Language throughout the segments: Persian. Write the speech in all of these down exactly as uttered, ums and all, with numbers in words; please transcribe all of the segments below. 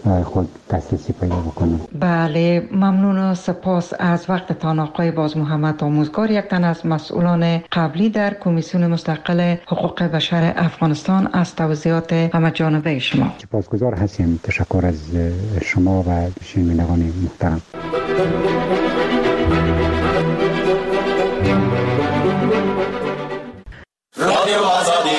خود دسترسی پیدا بکنن. بله، ممنون و سپاس از وقتتان آقای باز محمد آموزگار، یک تن از مسئولان قبلی در کمیسیون مستقل حقوق بشر افغانستان، از توضیحات همه جانبه شما. سپاسگزار هستیم. تشکر از شما و شنوندگان محترم. رادیو آزادی.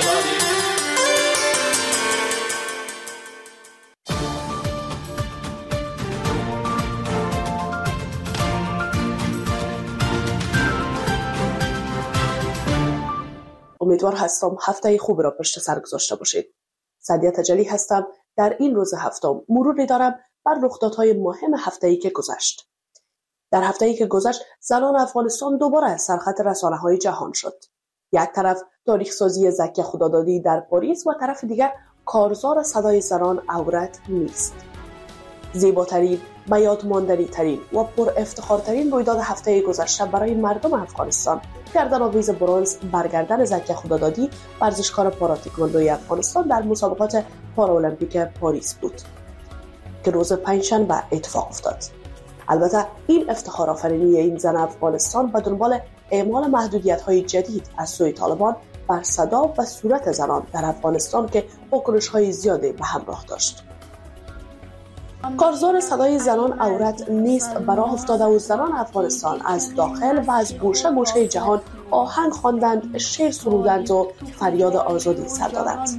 امیدوار هستم هفته خوب را پشت سر گذاشته باشید. سعدیه تجلی هستم. در این روز هفتم مروری دارم بر رخدادهای مهم هفته‌ای که گذشت. در هفته‌ای که گذشت زنان افغانستان دوباره از سرخط رسانه‌های جهان شد. یک طرف تاریخ سازی زکیه خدادادی در پاریس و طرف دیگر کارزار صدای زنان عورت نیست. زیباترین، به یاد ماندنی ترین و پر افتخارترین رویداد هفته گذشته برای مردم افغانستان گردن آویز برنز برگردن زکیه خدادادی، ورزشکار پاراتکواندوی افغانستان در مسابقات پارالمپیک پاریس بود که روز پنجشنبه اتفاق افتاد. البته این افتخار آفرینی این زن افغانستان به دنبال اعمال محدودیت‌های جدید از سوی طالبان بر صدا و صورت زنان در افغانستان که واکنش‌های زیادی به همراه داشت. کارزار صدای زنان عورت نیست براه افتاده و زنان افغانستان از داخل و از گوشه گوشه جهان آهنگ خواندند، شعر سرودند و فریاد آزادی سر دادند.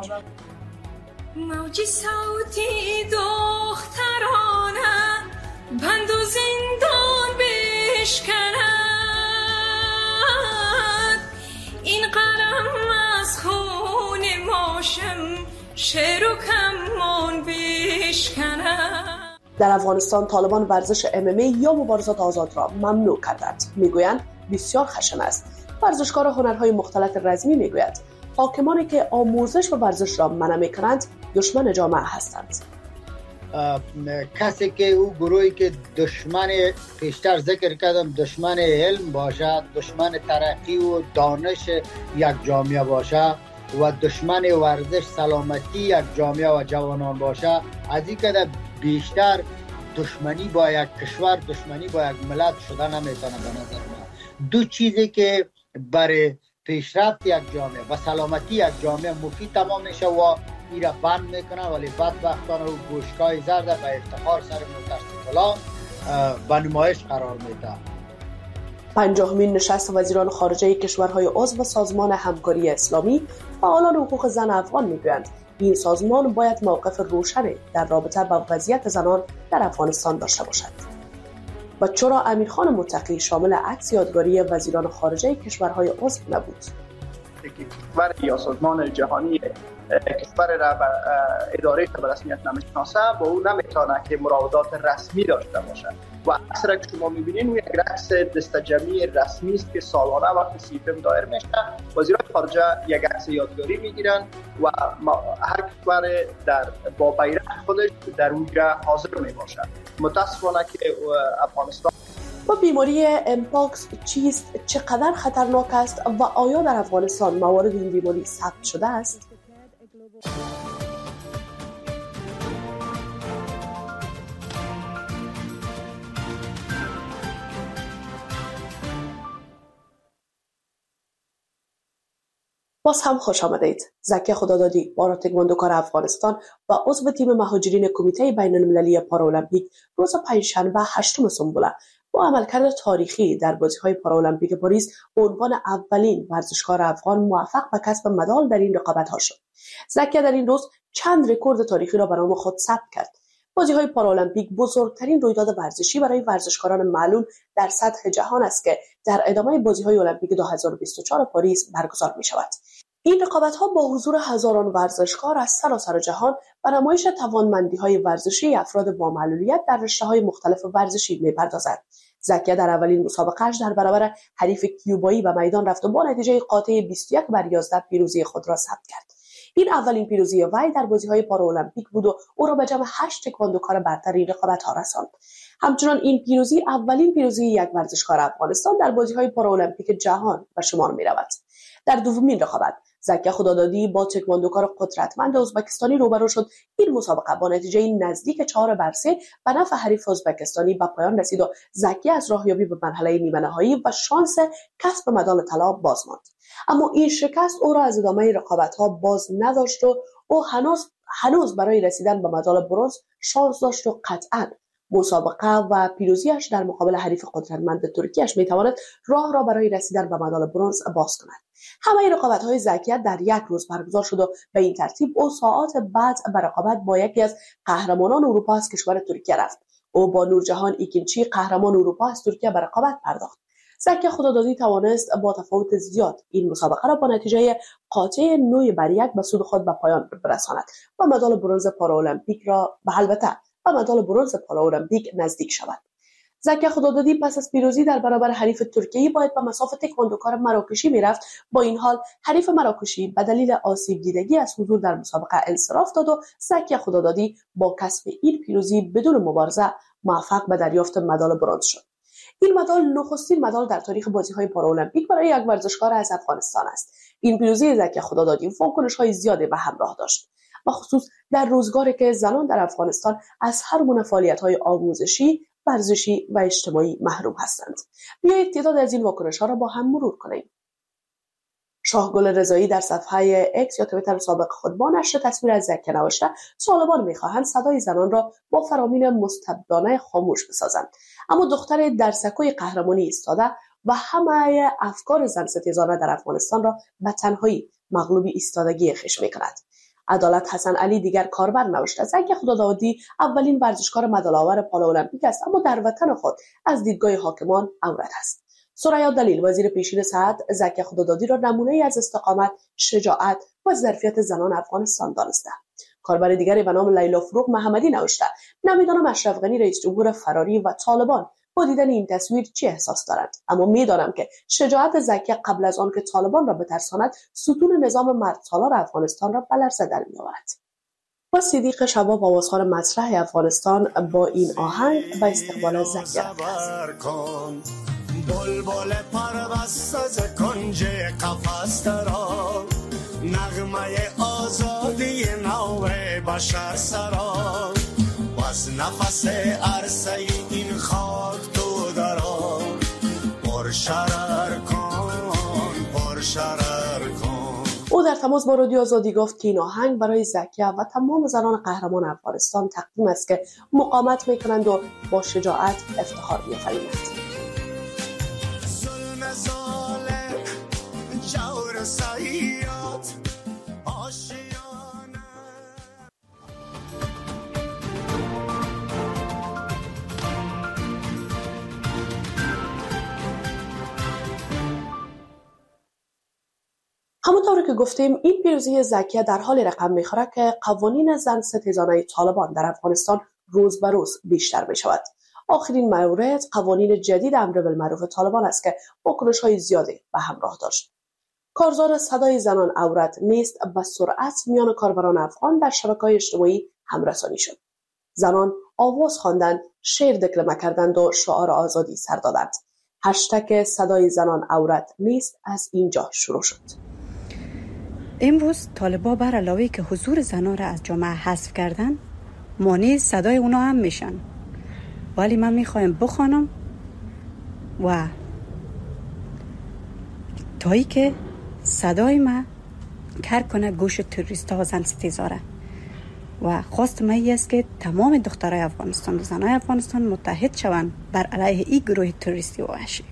موج صوتی دخترانه بند و زندان بشکند، این قلم از خون ماشم شعر و کمان بشکند. در افغانستان طالبان ورزش ام ام ای یا مبارزات آزاد را ممنوع کردند. میگویند بسیار خشن است. ورزشکار هنرهای مختلط رزمی میگوید حاکمانی که آموزش و ورزش را منع میکنند دشمن جامعه هستند. کسی که او گروهی که دشمن، پیشتر ذکر کردم، دشمن علم باشه، دشمن ترقی و دانش یک جامعه باشه و دشمن ورزش سلامتی یک جامعه و جوانان باشه، از این که بیشتر دشمنی با یک کشور، دشمنی با یک ملت شده نمیتونه به نظر من. دو چیزی که برای پیشرفت یک جامعه و سلامتی یک جامعه مفید تمام میشه و ایرا بند میکنه، ولی بدبختانه و گوشگاه زرد به افتخار سر متاسفلا به نمایش قرار میده. پنجاهمین نشست وزیران خارجه کشورهای عضو سازمان همکاری اسلامی فعالان حقوق زن افغان میگویند این سازمان باید موقف روشنی در رابطه با وضعیت زنان در افغانستان داشته باشد. و چرا امیرخان متقی شامل عکس یادگاری وزیران خارجه کشورهای عضو نبود؟ کشور یا سازمان جهانی کشور را به اداره به رسمیت نمیشناسه و او نمیتونه که مراودات رسمی داشته باشه. و عکس را که شما میبینین او یک عکس دستجمعی رسمی است که سالانه وقتی سیفم دایر میشه وزیران خارجه یک عکس یادگاری میگیرن و هر کشور در با بیرق خودش در اونجا حاضر میباشد. متاسفانه که افغانستان و بیماری امپاکس چیست، چقدر خطرناک است و آیا در افغانستان موارد این بیماری ثبت شده است؟ باز هم خوش آمدید. زکیه خدادادی، پاراتکواندوکار افغانستان و عضو تیم مهاجرین کمیته بین المللی پارالمپیک روز پنجشنبه هشتم سنبله با عملکرد تاریخی در بازی‌های پارالمپیک پاریس به عنوان اولین ورزشکار افغان موفق به کسب مدال در این رقابت‌ها شد. زکیه در این روز چند رکورد تاریخی را برای خود ثبت کرد. بازی‌های پارالمپیک بزرگترین رویداد ورزشی برای ورزشکاران معلول در سطح جهان است که در ادامه بازی‌های المپیک دو هزار و بیست و چهار پاریس برگزار می‌شود. این رقابت‌ها با حضور هزاران ورزشکار از سراسر جهان و نمایش توانمندی‌های ورزشی افراد با معلولیت در رشته‌های مختلف ورزشی می‌پردازد. زکیه در اولین مسابقه‌اش در برابر حریف کیوبایی به میدان رفت و با نتیجه قاطع بیست و یک بر یازده پیروزی خود را ثبت کرد. این اولین پیروزی وی در بازی‌های پارالمپیک بود و او را به جمع هشت تکواندوکار برتر این رقابت‌ها رساند. همچنان این پیروزی اولین پیروزی یک ورزشکار افغانستان در بازی‌های پارالمپیک جهان به شمار می‌رود. در دومین رقابت زکیه خدادادی با تکواندوکار قدرتمند ازبکستانی روبرو شد. این مسابقه با نتیجه نزدیک چهار بر سه به نفع حریف ازبکستانی به پایان رسید و زکیه از راهیابی به مرحله نیمه نهایی و شانس کسب مدال طلا باز ماند. اما این شکست او را از ادامه رقابت‌ها باز نداشت و او هنوز هنوز برای رسیدن به مدال برنز شانس داشت و قطعاً مسابقه و پیروزیش در مقابل حریف قدرتمند ترکیه‌اش میتواند راه را برای رسیدن به مدال برنز باز کند. همه رقابت‌های زکیه در یک روز برگزار شد و به این ترتیب او ساعات بعد به رقابت با یکی از قهرمانان اروپا از کشور ترکیه رفت. او با نورجهان ایکینچی قهرمان اروپا از ترکیه به رقابت پرداخت. زکیه خدادادی توانست با تفاوت زیاد این مسابقه را با نتیجه قاطع نه بر یک به سود خود به پایان برساند و مدال برنز پارالمپیک را به البته و مدال برنز پارالمپیک نزدیک شود. زکیه خدادادی پس از پیروزی در برابر حریف ترکیه‌ای باید به مصاف تکواندوکار مراکشی میرفت. با این حال حریف مراکشی به دلیل آسیب دیدگی از حضور در مسابقه انصراف داد و زکیه خدادادی با کسب این پیروزی بدون مبارزه موفق به دریافت مدال برنز شد. این مدال نخستین مدال در تاریخ بازی‌های پارالمپیک برای یک ورزشکار از افغانستان است. این پیروزی زکیه خدادادی واکنش‌های زیادی به همراه داشت، بخصوص در روزگاری که زنان در افغانستان از هر گونه فعالیت‌های آموزشی، ورزشی و اجتماعی محروم هستند. بیایید تعداد از این واکنش‌ها را با هم مرور کنیم. شاهگل رضایی در صفحه اکس یا توییتر سابق خود با نشر تصویر از زکیه نوشته طالبان می‌خواهند صدای زنان را با فرامین مستبدانه خاموش بسازند، اما دختر در سکوی قهرمانی ایستاده و همه افکار زن ستیزانه در افغانستان را به تنهایی مغلوب ایستادگی خویش می‌کند. عدالت حسن علی دیگر کاربر نوشته زکیه خدادادی اولین ورزشکار مدال‌آور پارالمپیک است، اما در وطن خود از دیدگاه حاکمان عورت است. سریا دلیل وزیر پیشین صحت زکیه خدادادی را نمونه‌ای از استقامت، شجاعت و ظرفیت زنان افغانستان دانسته. کاربر دیگری به نام لیلا فروغ محمدی نوشته نمیدانم اشرف غنی رئیس جمهور فراری و طالبان با دیدن این تصویر چه احساس دارند، اما میدانم که شجاعت زکیه قبل از آن که طالبان را بترساند ستون نظام مردسالار افغانستان را به لرزه در می‌آورد. و صدیق شباب آوازخوان مطرح افغانستان با این آهنگ به استقبال زکیه رفت. بلبل پربست از کنج قفس را نغمه آزادی نو بشر سرا و از نفس عرصه این خاک تو درا پر شرر کن پر شرر کن. او در تماس با رادیو آزادی گفت که این آهنگ برای زکیه و تمام زنان قهرمان افغانستان تقدیم است که مقاومت میکنند و با شجاعت افتخار می‌آفرینند. همونطور که گفتیم این پیروزی زکیه در حال رقم میخوره که قوانین زن ستیزانه طالبان در افغانستان روز به روز بیشتر میشود. آخرین مورد قوانین جدید امر بالمعروف طالبان است که واکنش‌های زیادی به همراه داشت. کارزار صدای زنان عورت نیست به سرعت میان کاربران افغان در شبکه‌های اجتماعی همرسانی شد. زنان آواز خواندند، شعر دکلمه کردند و شعار آزادی سر دادند. هشتگ صدای زنان عورت نیست از اینجا شروع شد. امروز طالبا بر علاوه که حضور زنان را از جامعه حذف کردن، مانع صدای اونا هم میشن. ولی من میخوایم بخوانم و تایی که صدای ما کار کنه گوش تروریست ها و زن ستیزاره و خواست من است که تمام دخترای افغانستان و زنای افغانستان متحد شوند بر علیه این گروه تروریستی و وحشی.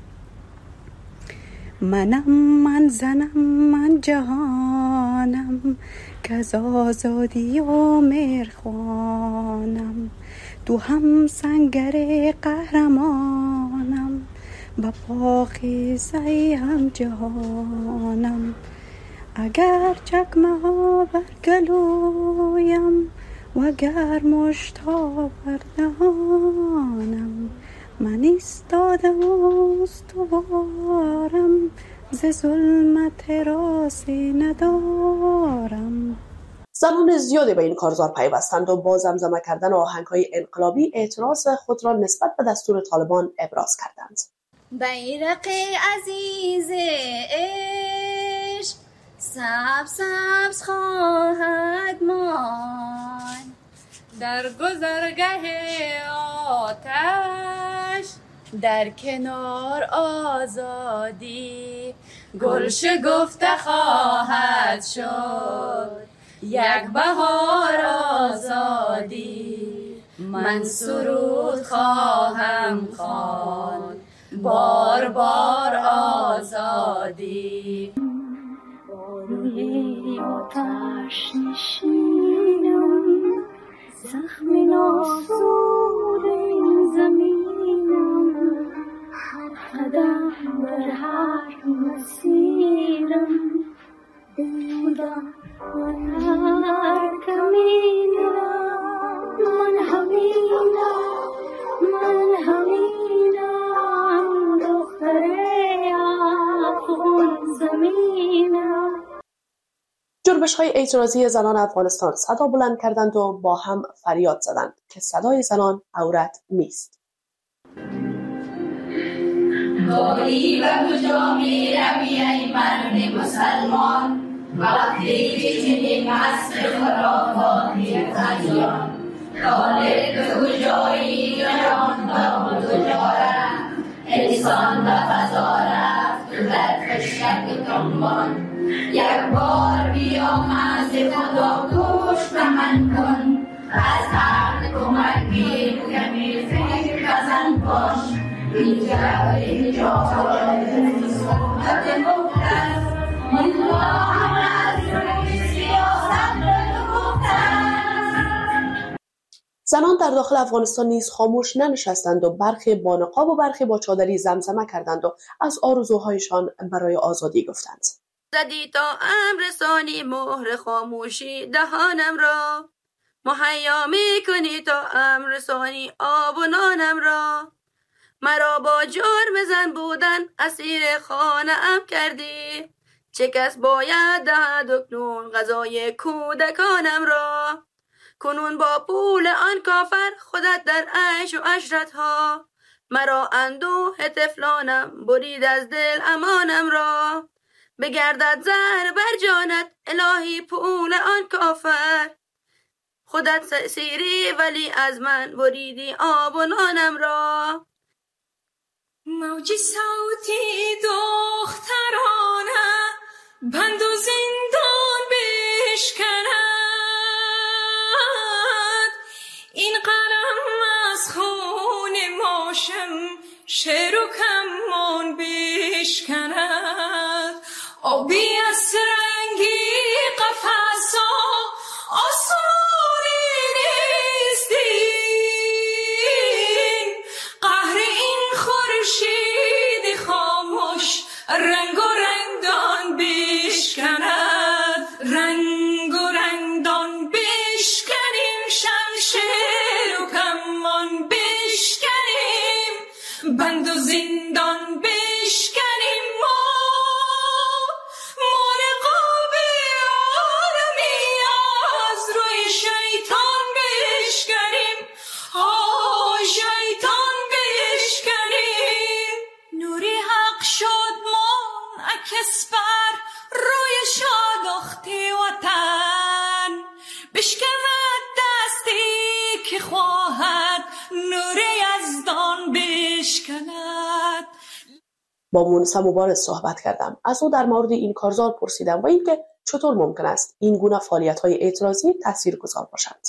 منم من زنم من جهانم که از آزادی و مرخوانم، تو هم سنگر قهرمانم با پاکیزه هم جهانم. اگر چکمه ها برگلویم و اگر مشت ها بردهانم، من ایستاده استوارم ز ظلمت راسی ندارم. زنان زیادی به این کارزار پیوستند و با زمزمه کردن آهنگ‌های انقلابی اعتراض خود را نسبت به دستور طالبان ابراز کردند. بیرق عزیز عشق سبز سبز خواهد مان در گذرگه آتش، در کنار آزادی گل شکفته خواهد شد، یک بهار آزادی من سرود خواهم خواند، بار بار آزادی. روی آتش نشینم، زخم ناسور این زمینم، هر قدم بر هر مسیرم بودم، من هر کمینم، من همینم، من همینم، دختر افغان زمینم. جنبش‌های اعتراضی زنان افغانستان صدا بلند کردند و با هم فریاد زدند که صدای زنان عورت نیست. داری و کجا می روی ای مرد مسلمان، وقتی که چنین عصر خرافاتی تجان، طالب کجایی جهان تا کجاره، انسان و فضا رفت در خشک تنبان، یک بار بیا از خدا گوش به من کن، از هر کمک گیر کمی فکر بزن باش، اینجا اینجا صحبت مقدس الله از روی سیاست مقدس. زنان در داخل افغانستان نیز خاموش ننشستند و برخی با نقاب و برخی با چادری زمزمه کردند و از آرزوهایشان برای آزادی گفتند. زدی تا امر ثانی مهر خاموشی دهانم را، مهیا می کنی تا امر ثانی آب و نانم را، مرا با جرم زن بودن اسیر خانه ام کردی، چه کس باید دهد اکنون غذای کودکانم را، کنون با پول آن کافر خودت در عیش و عشرت ها، مرا اندوه طفلانم برید از دل امانم را، بگردد زهر بر جانت الهی پول آن کافر، خودت سیری ولی از من بریدی آب و نانم را. موج صوتی دخترانه بند و زندان بشکند، این قلم از خون ماشم شعر و کمان بشکند، آبی از رنگی قفصا آسانی نیستیم، قهر این خورشید خاموش رنگ و رنگدان بشکند، رنگ و رنگدان بشکنیم، شمشیر و کمان بشکنیم، بند و زندان بشکنیم، ما مرقاب عالمی از روی شیطان بشکنیم، آه شیطان بشکنیم، نوری حق شد منعکس بر روی شادختی وطن، بشکند دستی که خواهد نور یزدان بشکند. با مونسا مبارز صحبت کردم. از او در مورد این کارزار پرسیدم و اینکه چطور ممکن است این گونه فعالیت‌های اعتراضی تاثیرگذار باشند.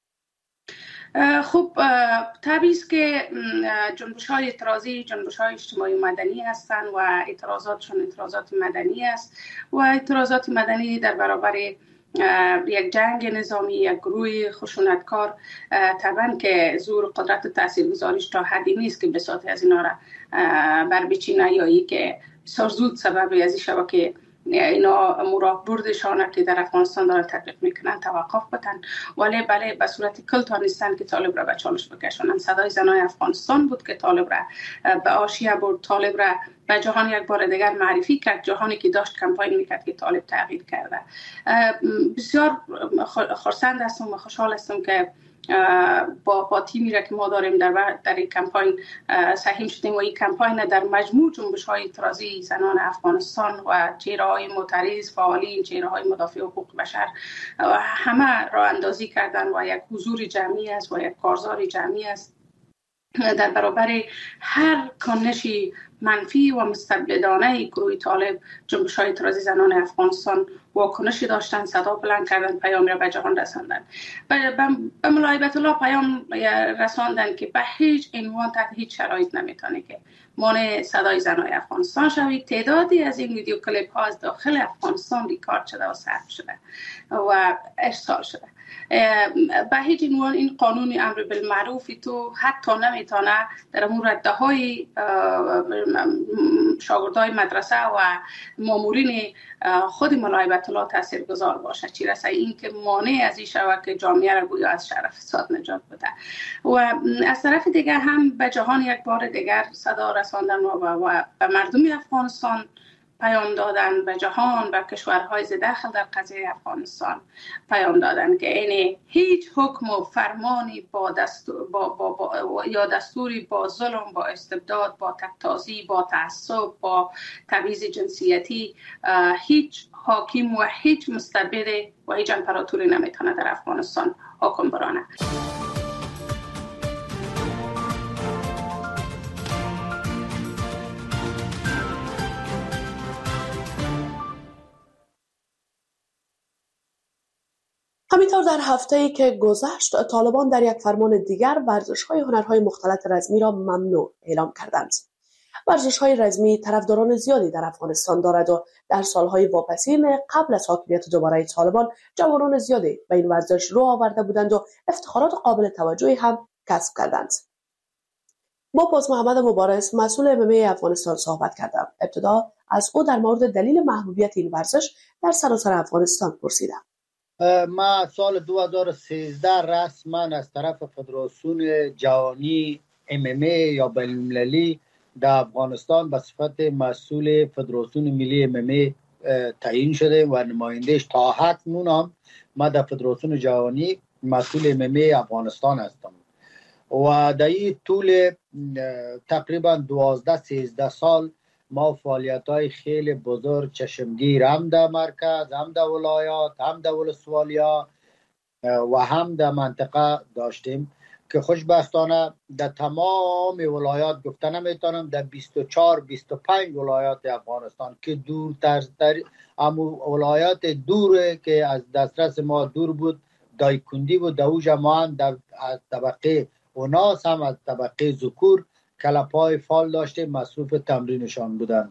خب طبیعی است که جنبش‌های اعتراضی جنبش‌های اجتماعی مدنی هستند و اعتراضاتشون اعتراضات مدنی است و اعتراضات مدنی در برابر یک جنگ نظامی، یک گروه خشونتکار، طبعا که زور قدرت و تاثیرگذاریش تا حدی نیست که بساط از اینا را بر بچینه یا ای که بسیار زود سبب از این شود که اینا مراه بردشانه که در افغانستان دارن تطبیق میکنن توقف بتن، ولی بله به صورت کل تانستن که طالب را به چالش بکشونن. صدای زنای افغانستان بود که طالب را به آشیه برد، طالب را به جهان یک بار دیگر معرفی کرد، جهانی که داشت کمپاین میکرد که طالب تغییر کرده. بسیار خرسند هستم و خوشحال هستم که با با تیمی را که ما داریم در در این کمپاین سهیم شدیم و این کمپاین در مجموع جنبش‌های اعتراضی زنان افغانستان و چهره‌های معترض، فعالین، چهره‌های مدافع حقوق بشر همه راه اندازی کردن و یک حضور جمعی است و یک کارزار جمعی است در برابر هر کنشی منفی و مستبدانه گروه طالب. جنبش‌های اعتراضی زنان افغانستان واکنشی داشتن، صدا بلند کردن، پیام را به جهان رساندن. به ملاحبت الله پیام رساندن که به هیچ عنوان تحت هیچ شرایط نمیتونه که مانع صدای زنان افغانستان شوید. تعدادی از این ویدیو کلیپ ها از داخل افغانستان ریکارد شده و ثبت شده و ارسال شده. به هیچ عنوان این قانون امر بالمعروف تو حتی نمیتونه در امور رده‌های شاگردای مدرسه و مامورین خود ملاحبت الله تاثیرگذار باشه، چی رسه این که مانع از این شود که جامعه را گویا از شر فساد نجات بده. و از طرف دیگر هم به جهان یک بار دیگر صدا رساندن و, و به مردم افغانستان پیام دادن، به جهان، به کشورهای داخل در قضیه افغانستان پیام دادن که این هیچ حکم و فرمانی با دستور با, با, با یا دستوری با ظلم، با استبداد، با تک‌تازی، با تعصب، با تبعیض جنسیتی هیچ حاکم و هیچ مستبد و هیچ امپراتوری نمیتونه در افغانستان حکم برانه. همینطور در هفته‌ای که گذشت طالبان در یک فرمان دیگر ورزش‌های هنرهای مختلط رزمی را ممنوع اعلام کردند. ورزش‌های رزمی طرفداران زیادی در افغانستان دارد و در سالهای واپسین قبل از حاکمیت دوباره طالبان جوانان زیادی به این ورزش رو آورده بودند و افتخارات قابل توجهی هم کسب کردند. با باز محمد مبارز مسئول ام ام ای افغانستان صحبت کردم. ابتدا از او در مورد دلیل محبوبیت این ورزش در سراسر افغانستان پرسیدم. ما سال دو هزار و سیزده رسما از طرف فدراسیون جهانی ام ام ای یا بین‌المللی در افغانستان به صفت مسئول فدراسیون ملی ام ام ای تعیین شده و نمایندهش تا اکنون هم ما در فدراسیون جهانی مسئول ام ام ای افغانستان هستم و در این طول تقریبا دوازده سیزده سال ما فعالیت های خیلی بزرگ چشمگیر هم در مرکز، هم در ولایات، هم در ولسوالیا و هم در منطقه داشتیم که خوشبختانه در تمام ولایات گفته نمیتونم در بیست و چهار بیست و پنج ولایات افغانستان که دورتر امو ولایات دور که از دسترس ما دور بود دایکندی بود، در اوج ما هم در طبقه اوناس هم از طبقه ذکور کلپای فال داشته مصروف تمرینشان بودن.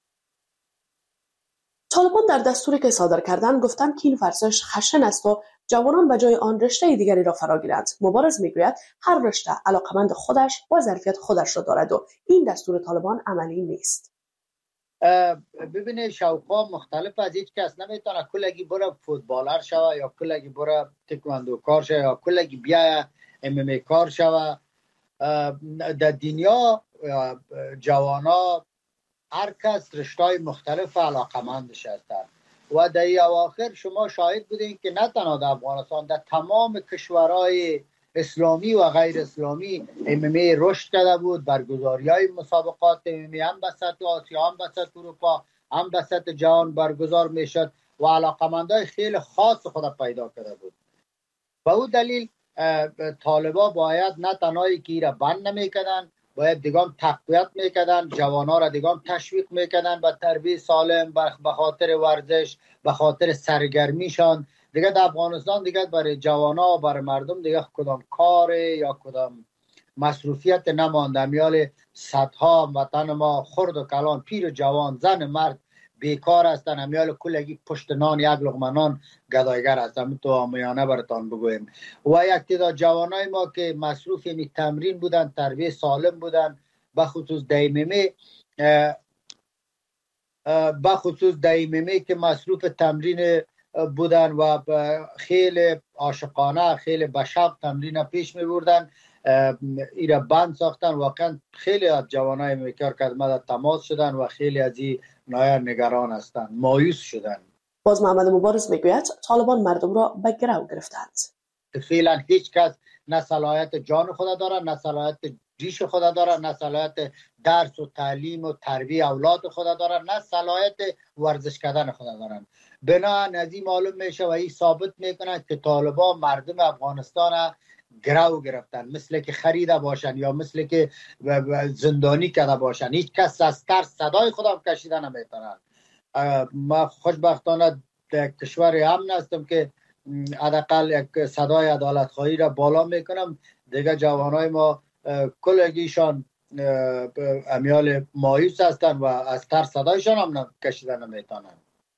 طالبان در دستوری که صادر کردن گفتن که این ورزش خشن است و جوانان به جای آن رشته دیگری را فرا گیرند. مبارز میگوید هر رشته علاقمند خودش و ظرفیت خودش را دارد و این دستور طالبان عملی نیست. ببینید شوقا مختلف از هیچ کس نمیتونه کلگی برای فوتبالر شوه یا کلگی برای تکواندو کار شوه یا کلگی بیا ام ام ای کار شوه. در دنیا جوانا هر کس رشته‌های مختلف علاقمندش هستند و در این اواخر شما شاهد بودین که نه تنها در افغانستان در تمام کشورهای اسلامی و غیر اسلامی ام ام ای رشد کرده بود. برگزاری های مسابقات ام ام ای هم به سطح آسیا، هم به سطح اروپا، هم به سطح جهان برگزار میشد و علاقمندای خیلی خاص خود پیدا کرده بود. و او دلیل طالبا باید نه تنهایی که ایره بند نمیکردن، باید دیگام تقویت میکردن، جوانا را دیگام تشویق میکردن به تربیت سالم، به خاطر ورزش، به خاطر سرگرمیشان. دیگه در افغانستان دیگه برای جوانا و برای مردم دیگه کدام کار یا کدام مصروفیت نمانده. میال صدها وطن ما خرد و کلان، پیر و جوان، زن مرد بیکار هستن. امیال کلگی پشت نان یک لقمه نان گدایگر هستن. تو آمیانه براتان بگویم. و یک تعداد جوانای ما که مصروف می تمرین بودن، تربیت سالم بودن، بخصوص دایمه بخصوص دایمه که مصروف تمرین بودن و خیلی عاشقانه، خیلی بشق تمرین پیش می بردن. ایره بند ساختن. واقعا خیلی از جوانای میکار که در تماس شدن و خیلی از این نایا نگران هستند، مایوس شدن. باز محمد مبارز میگوید طالبان مردم را به گرو گرفتند. فعلا هیچ کس نه صلاحیت جان خود داره، نه صلاحیت ریش خود داره، نه صلاحیت درس و تعلیم و تربیت اولاد خود داره، نه صلاحیت ورزش کردن خود دارن. بنا از این معلوم میشه و این ثابت میکنه که طالبان مردم افغانستان گرو گرفتن، مثل که خریده باشن یا مثل که زندانی کرده باشن. هیچ کس از ترس صدای خودم کشیده نمیتونه. ما خوشبختانه در کشور امن هستم که حداقل یک صدای عدالت خواهی را بالا میکنم. دیگه جوانای ما کلگیشان امیال مایوس هستن و از ترس صدایشان هم کشیده نمیتونن.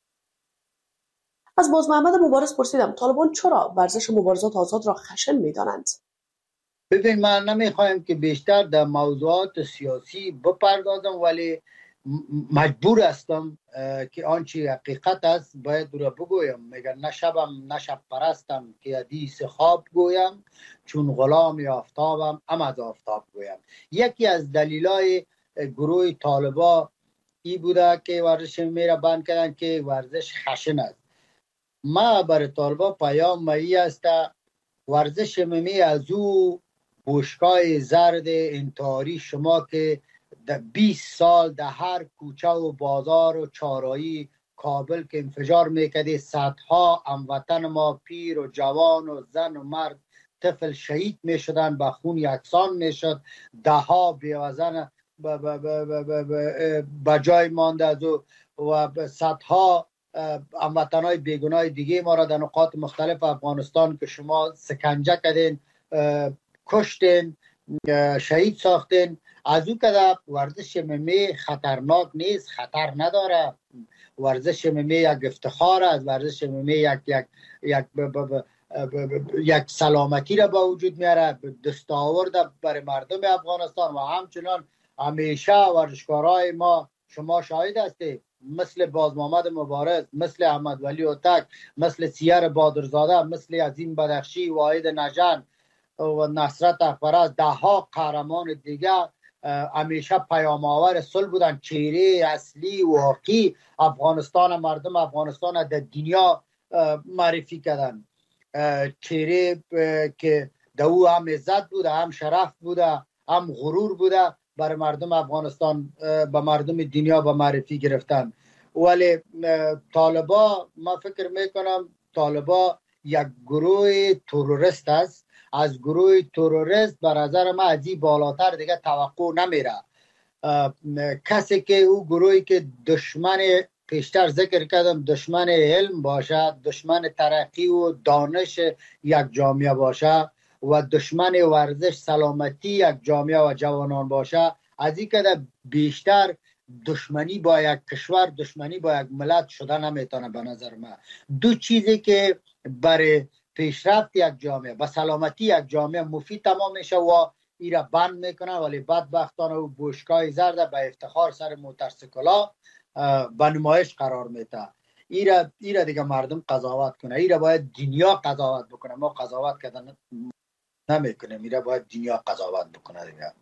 از باز محمد مبارز پرسیدم طالبان چرا ورزش مبارزات آزاد را خشن میدانند؟ ببین، من نمیخوایم که بیشتر در موضوعات سیاسی بپردازم، ولی مجبور هستم که آنچه حقیقت است باید رو بگویم. میگن نه شبم نه شب پرستم که حدیث خواب گویم، چون غلام آفتابم ام از آفتاب گویم. یکی از دلیلای گروه طالبا ای بوده که ورزش میره بند کردن که ورزش خشن است. ما برای طالبا پیام مایی است ورزش ممی از او بوشکای زرد انتحاری شما که در بیست سال در هر کوچه و بازار و چارایی کابل که انفجار میکرده، صدها هموطن ما پیر و جوان و زن و مرد طفل شهید میشدن، به خون یکسان میشد، ده ها بیوزن به جای مانده از او و صدها هموطنای بیگناه دیگه ما را در نقاط مختلف افغانستان که شما سکنجه کردین، کشتین، شهید ساختین. از او که ورزش ممی خطرناک نیست، خطر نداره. ورزش ممی یک افتخار است، ورزش ممی یک یک یک ب ب ب ب ب یک سلامتی را با وجود میاره، دستاورد برای مردم افغانستان. و همچنان همیشه ورزشکارای ما شما شاهد هستید، مثل باز محمد مبارز، مثل احمد ولی اوتک، مثل سیر بادرزاده، مثل عظیم بدخشی، واحد نژند و نصرت اخبرست، ده ها قهرمان دیگه همیشه پیام آور صلح بودن. چهره اصلی واقعی افغانستان، مردم افغانستان در دنیا معرفی کردن. چهره که در او هم عزت بوده، هم شرف بوده، هم غرور بوده، برای مردم افغانستان به مردم دنیا به معرفی گرفتن. ولی طالبا، ما فکر میکنم طالبا یک گروه تروریست است. از گروه تروریست به نظر من از این بالاتر دیگه توقع نمیره. کسی که او گروهی که دشمن، پیشتر ذکر کردم، دشمن علم باشه، دشمن ترقی و دانش یک جامعه باشه و دشمن ورزش سلامتی یک جامعه و جوانان باشه، از این که بیشتر دشمنی با یک کشور، دشمنی با یک ملت شده نمیتونه. به نظر من دو چیزی که برای پیشرفت یک جامعه و سلامتی یک جامعه مفید تمام میشه و ایرا بند میکنه، ولی بدبختانه او بوشکای زرد به افتخار سر موتورسیکلا به نمایش قرار میده. ایرا ایرا دیگه مردم قضاوت کنه، ایرا باید دنیا قضاوت بکنه. ما قضاوت کردن نمیکنیم، ایرا باید دنیا قضاوت بکنه دیگه.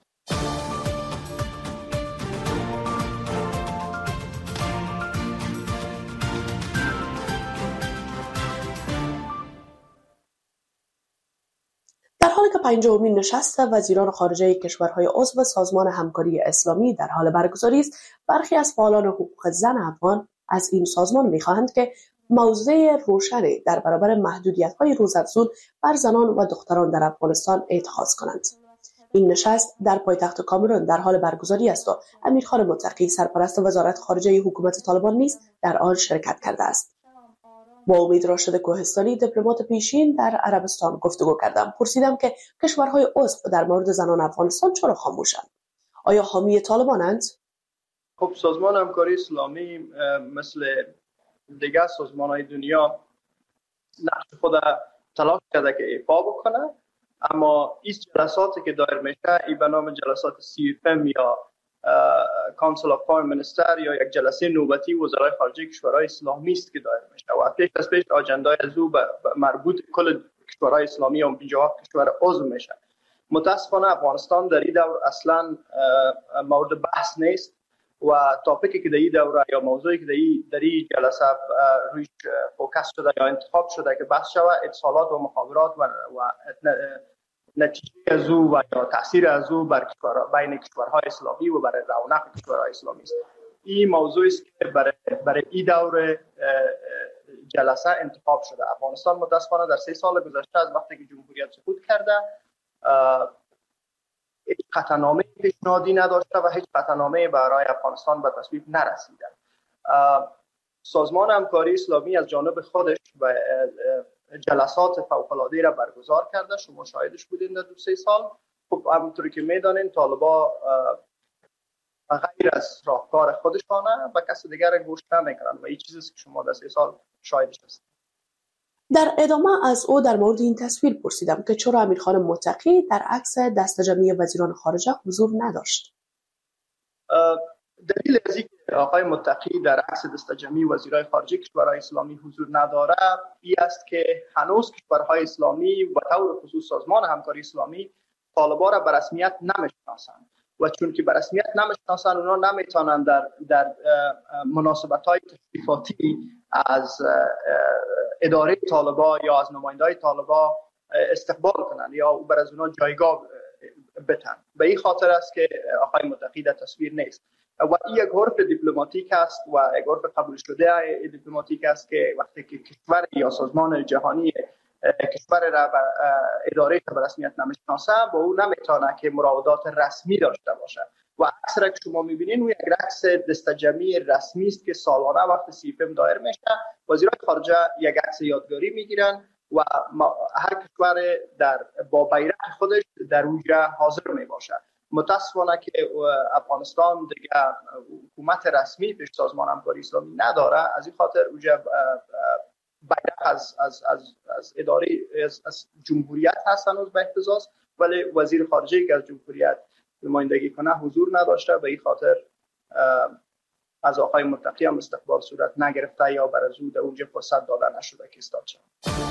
در حالی که پنجمین نشست وزیران خارجه کشورهای عضو سازمان همکاری اسلامی در حال برگزاری است، برخی از فعالان حقوق زن افغان از این سازمان می‌خواهند که موضع روشنی در برابر محدودیت‌های روزافزون بر زنان و دختران در افغانستان اتخاذ کنند. این نشست در پایتخت کامرون در حال برگزاری است و امیرخان متقی سرپرست وزارت خارجه حکومت طالبان نیز در آن شرکت کرده است. با امید راشد کوهستانی، دیپلمات پیشین در عربستان گفتگو کردم. پرسیدم که کشورهای عضو در مورد زنان افغانستان چرا خاموشند؟ آیا حامی طالبانند؟ خب سازمان همکاری اسلامی مثل دیگر سازمان‌های دنیا نقش خود تلاش کرده که ایفا بکنه، اما این جلساتی که دایر میشه ای به نام جلسات سی اف ام یا کانسل آف فارن مینیستر یا یک جلسه نوبتی وزرای خارجه کشورهای اسلامی است که دایر میشه و پیش از پیش آجندای از او مربوط کل کشورهای اسلامی و پنجاه کشور عضو میشه. متاسفانه افغانستان در این دور اصلا مورد بحث نیست و تاپیکی که در این دوره یا موضوعی که در این جلسه رویش فوکس شده یا انتخاب شده که بحث شود اتصالات و مخابرات و, و نتیجه از او و یا تاثیر از او بر کشور بین کشورهای اسلامی و برای رونق کشورهای اسلامی است. این موضوعی است که برای برای این دور جلسه انتخاب شده. افغانستان متاسفانه در سه سال گذشته از وقتی که جمهوریت سقوط کرده هیچ قطعنامه پیشنهادی نداشته و هیچ قطعنامه برای افغانستان به تصویب نرسیده. سازمان همکاری اسلامی از جانب خودش و جلسات فوق‌العاده را برگزار کرده. شما شاهدش بودین در دو سه سال. خب همونطوری که میدانین طالبا غیر از راهکار خودشانه و کسی دیگر گوش نمیکنن و این چیزی که شما در سه سال شاهدش هستید. در ادامه از او در مورد این تصویر پرسیدم که چرا امیرخان متقی در عکس دست جمعی وزیران خارجه حضور نداشت. دلیل از اینکه آقای متقی در عکس دست جمعی وزیران خارجه کشورهای اسلامی حضور نداره این است که هنوز کشورهای اسلامی و طور خصوص سازمان همکاری اسلامی طالبان را به رسمیت نمیشناسند و چون که به رسمیت نمیشناسند اونا نمیتونن در در مناسبت‌های تشریفاتی از اداره طالبان یا از نماینده‌های طالبان استقبال کنند یا بر از اونا جایگاه بتن. به این خاطر است که آقای متقی در تصویر نیست و این یک حرف دیپلماتیک است و یک حرف قبول شده دیپلماتیک است که وقتی که کشور یا سازمان جهانی کشور را بر اداره به رسمیت نمیشناسه با او نمیتونه که مراودات رسمی داشته باشه و عکس را که شما میبینین او یک عکس دست جمعی رسمی است که سالانه وقت سی اف ام دایر میشه. وزیران خارجه یک عکس یادگاری میگیرن و هر کشور در با بیرق خودش در اونجا حاضر میباشه. متاسفانه که افغانستان دیگه حکومت رسمی پیش سازمان همکاری اسلامی نداره. از این خاطر اونجا بیرق از از از از اداره از, از جمهوریت هست هنوز به احتزاز، ولی وزیر خارجه که از جمهوریت نمایندگی کنه حضور نداشته. به این خاطر از آقای متقی هم استقبال صورت نگرفته یا بر از او در اونجا فرصت داده نشده که استاد شد.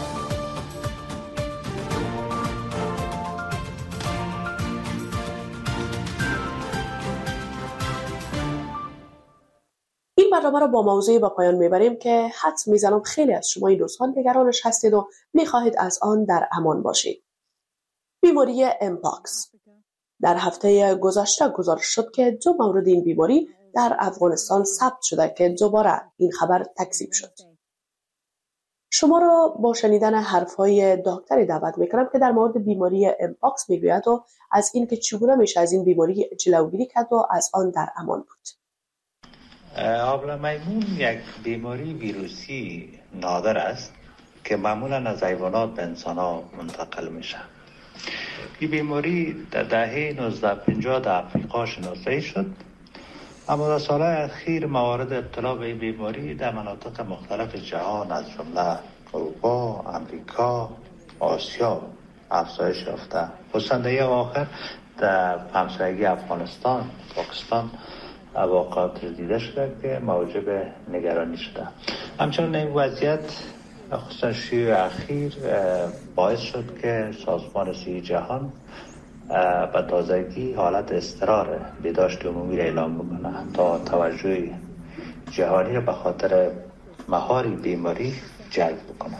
این برنامه را با موضوعی به پایان میبریم که حدس میزنم خیلی از شما این دوستان نگرانش هستید و میخواهید از آن در امان باشید. بیماری امپاکس در هفته گذشته گزارش شد که دو مورد این بیماری در افغانستان ثبت شده که دوباره این خبر تکذیب شد. شما را با شنیدن حرفهای دکتری دعوت میکنم که در مورد بیماری امپاکس میگوید و از این که چگونه میشه از این بیماری جلوگیری کرد و از آن در امان بود. آبله میمون یک بیماری ویروسی نادر است که معمولا از حیوانات به انسان ها منتقل میشه. این بیماری در دهه نوزده پنجاه در افریقا شناسایی شد، اما در سالهای اخیر موارد ابتلا به این بیماری در مناطق مختلف جهان از جمله اروپا، امریکا، آسیا افزایش یافته. خصوصا در آخر در همسایگی افغانستان، پاکستان واقعات دیده شده که موجب نگرانی شده. همچنین این وضعیت خصوصا شیوع اخیر باعث شد که سازمان صحی جهان به تازگی حالت اضطرار بهداشت عمومی را اعلام بکنه تا توجه جهانی را به خاطر مهار بیماری جلب بکنه.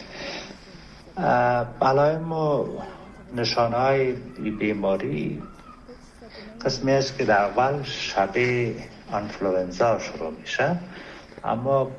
علائم و نشانه‌های بیماری قسمی است که در اول شبیه انفلوئنزا شروع میشه، اما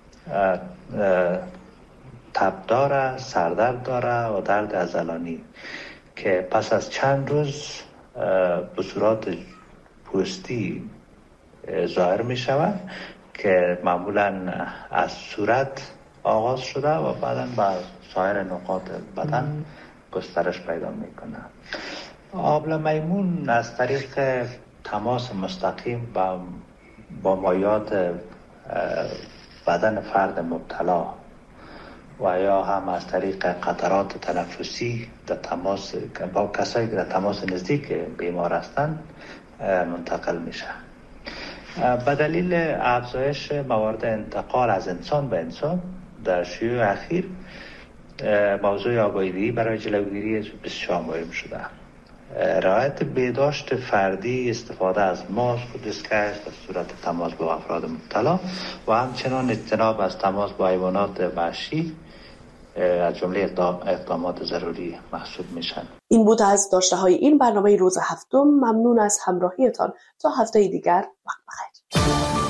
تب داره، سردرد داره و درد عضلانی که پس از چند روز به صورت پوستی ظاهر می شود که معمولا از صورت آغاز شده و بعدا به سایر نقاط بدن گسترش پیدا می کنه. آبله میمون از طریق تماس مستقیم با با مایعات بدن فرد مبتلا و یا هم از طریق قطرات تنفسی در تماس با کسایی که در تماس نزدیک بیمار هستند منتقل میشه. به دلیل افزایش موارد انتقال از انسان به انسان در شیوع اخیر موضوع آگاهی برای جلوگیری بسیار مهم شده. رعایت بهداشت فردی، استفاده از ماسک و دستکش در صورت تماس با افراد مبتلا و همچنان اجتناب از تماس با حیوانات وحشی از جمله اقدامات ضروری محسوب میشن. این بود از داشته های این برنامه روز هفتم. ممنون از همراهیتان. تا هفته دیگر، وقت بخیر.